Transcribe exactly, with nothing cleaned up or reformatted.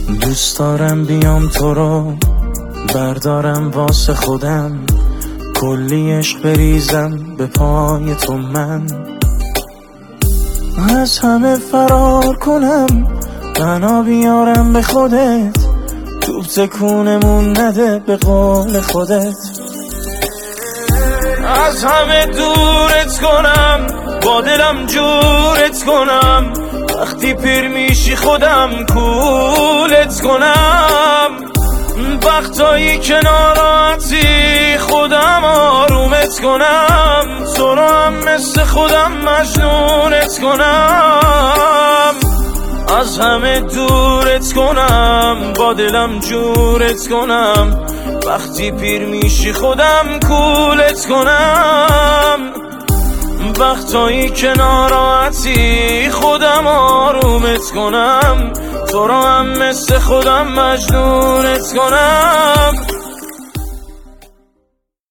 دوست دارم بیام تو رو بردارم واسه خودم، کلی عشق بریزم به پای تو، من از همه فرار کنم، بنا بیارم به خودت، توپ تکونمون نده به قول خودت. از همه دورت کنم، با دلم جورت کنم، وقتی پیر میشی خودم کولت کنم. وقتایی که ناراحتی خودم آرومت کنم، تو رو هم مثل خودم مجنونت کنم. از همه دورت کنم، با دلم جورت کنم، وقتی پیر میشی خودم کولت کنم. وقتایی که ناراحتی خودم آرومت کنم، تو رو هم مثل خودم مجنونت کنم.